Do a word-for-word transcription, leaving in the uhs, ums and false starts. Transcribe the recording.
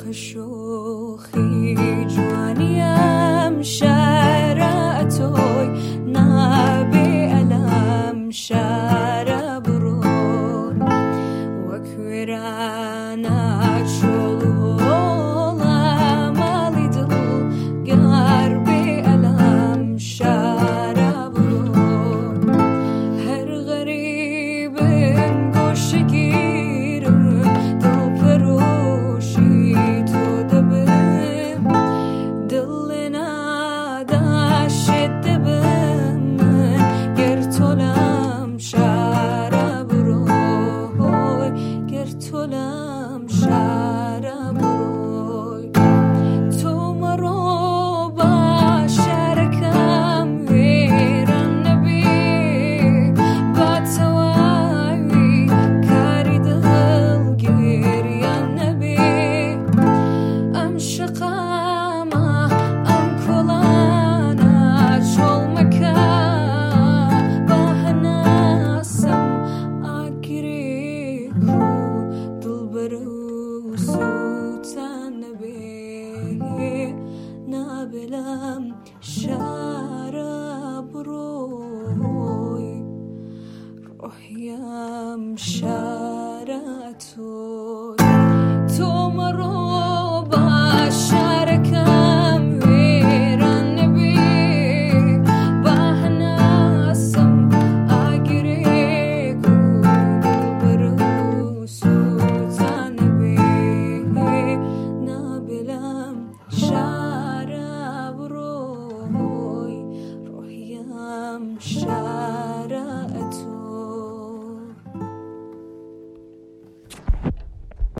شوخی جوانیم شهر توی نبی علم شهر برون وکویرانه چلو لامالی دل گربی علم شهر برون هر غریبم گوشه گیرم دل پروشی تو دبم دل نداشت دبم من گر تولم شهر بروی گر تولم شهر بروی تو مرو با شرکم ویران نبی با توایی کاری دل گریان نبی ام شقامه ام کلانا چول مکا بهناسم آگری کو دل برو سوتن نبی نبلم شهر بروی روحیم شهر توی تو مرو با شرکم ویران نبی بهناسم آگری کو دل برو سوتن نبی نبلم شهر بروی روحیم شهر تو